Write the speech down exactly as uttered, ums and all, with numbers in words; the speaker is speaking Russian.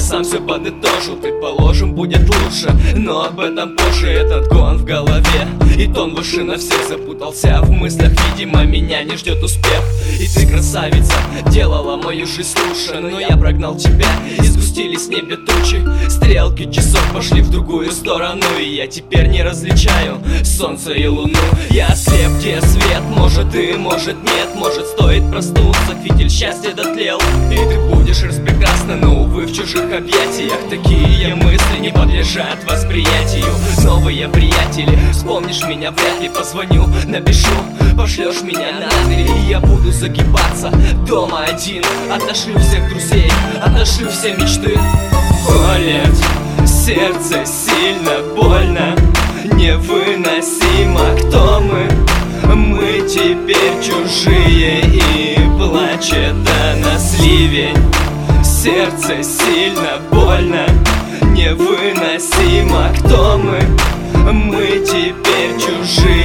сам все подытожу. Предположим, будет лучше, но об этом позже. Этот гон в голове и тон выше на всех. Запутался в мыслях, видимо, меня не ждет успех. И ты, красавица, делала мою жизнь лучше, но я прогнал тебя, и сгустились в небе тучи. Стрелки часов пошли в другую сторону, и я теперь не различаю солнце и луну. Я ослеп, где свет, может и может нет. Может стоит проснуться, фитиль счастья дотлел, и ты будешь распрекрасна, но увы в чужих объятиях. Такие мысли не подлежат восприятию. Новые приятели, вспомнишь меня вряд ли. Позвоню, напишу, пошлешь меня на дверь, и я буду загибаться дома один. Отошлю всех друзей, отошлю все мечты. Колет сердце сильно, больно, невыносимо. Кто мы? Мы теперь чужие, и плачет о нас ливень. Сердце сильно, больно, невыносимо. Кто мы? Мы теперь чужие.